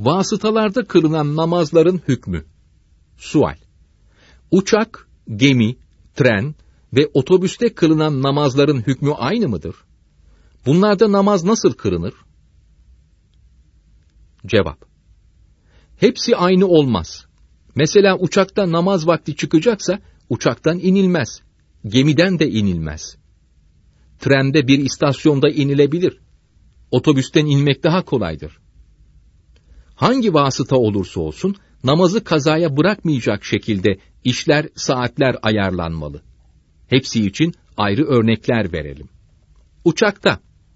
Vasıtalarda kılınan namazların hükmü. Sual: Uçak, gemi, tren ve otobüste kılınan namazların hükmü aynı mıdır? Bunlarda namaz nasıl kılınır? Cevap: Hepsi aynı olmaz. Mesela uçakta namaz vakti çıkacaksa uçaktan inilmez, gemiden de inilmez. Trende bir istasyonda inilebilir. Otobüsten inmek daha kolaydır. Hangi vasıta olursa olsun namazı kazaya bırakmayacak şekilde işler, saatler ayarlanmalı. Hepsi için ayrı örnekler verelim. Uçakta.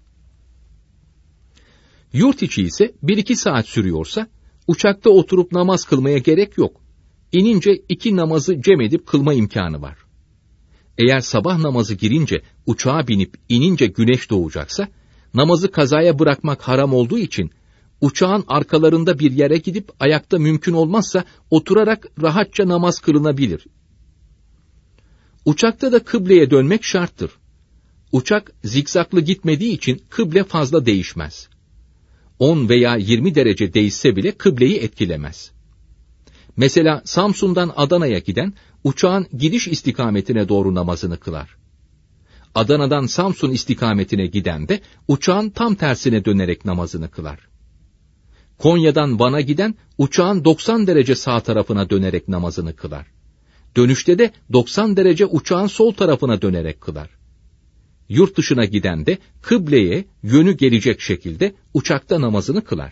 Yurt içi ise 1-2 saat sürüyorsa, uçakta oturup namaz kılmaya gerek yok. İnince 2 namazı cem edip kılma imkanı var. Eğer sabah namazı girince uçağa binip inince güneş doğacaksa, namazı kazaya bırakmak haram olduğu için, uçağın arkalarında bir yere gidip ayakta mümkün olmazsa oturarak rahatça namaz kılınabilir. Uçakta da kıbleye dönmek şarttır. Uçak zikzaklı gitmediği için kıble fazla değişmez. 10 veya 20 derece değişse bile kıbleyi etkilemez. Mesela Samsun'dan Adana'ya giden uçağın gidiş istikametine doğru namazını kılar. Adana'dan Samsun istikametine giden de uçağın tam tersine dönerek namazını kılar. Konya'dan Van'a giden uçağın 90 derece sağ tarafına dönerek namazını kılar. Dönüşte de 90 derece uçağın sol tarafına dönerek kılar. Yurt dışına giden de kıbleye yönü gelecek şekilde uçakta namazını kılar.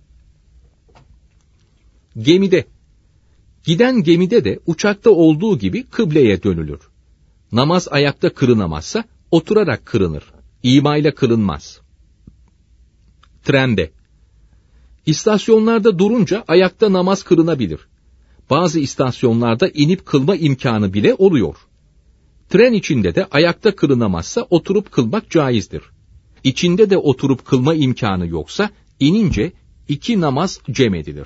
Gemide. Giden gemide de uçakta olduğu gibi kıbleye dönülür. Namaz ayakta kılınamazsa oturarak kılınır. İmayla kılınmaz. Trende. İstasyonlarda durunca ayakta namaz kılınabilir. Bazı istasyonlarda inip kılma imkanı bile oluyor. Tren içinde de ayakta kılınamazsa oturup kılmak caizdir. İçinde de oturup kılma imkanı yoksa inince 2 namaz cem edilir.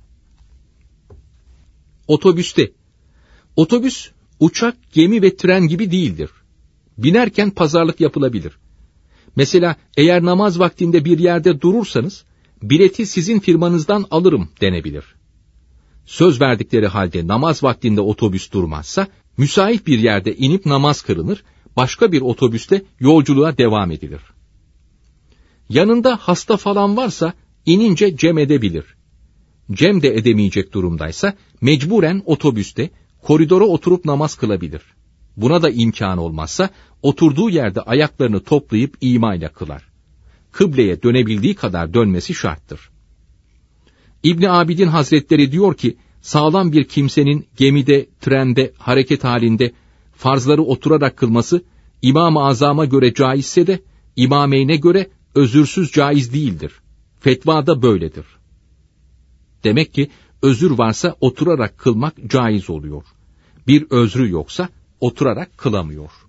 Otobüste. Otobüs, uçak, gemi ve tren gibi değildir. Binerken pazarlık yapılabilir. Mesela eğer namaz vaktinde bir yerde durursanız, bileti sizin firmanızdan alırım denebilir. Söz verdikleri halde namaz vaktinde otobüs durmazsa, müsait bir yerde inip namaz kılınır, başka bir otobüste yolculuğa devam edilir. Yanında hasta falan varsa inince cem edebilir. Cem de edemeyecek durumdaysa mecburen otobüste, koridora oturup namaz kılabilir. Buna da imkan olmazsa oturduğu yerde ayaklarını toplayıp imayla kılar. Kıbleye dönebildiği kadar dönmesi şarttır. İbn Abidin Hazretleri diyor ki, sağlam bir kimsenin gemide, trende, hareket halinde farzları oturarak kılması, İmam-ı Azam'a göre caizse de, İmameyne göre özürsüz caiz değildir. Fetva da böyledir. Demek ki, özür varsa oturarak kılmak caiz oluyor. Bir özrü yoksa oturarak kılamıyor.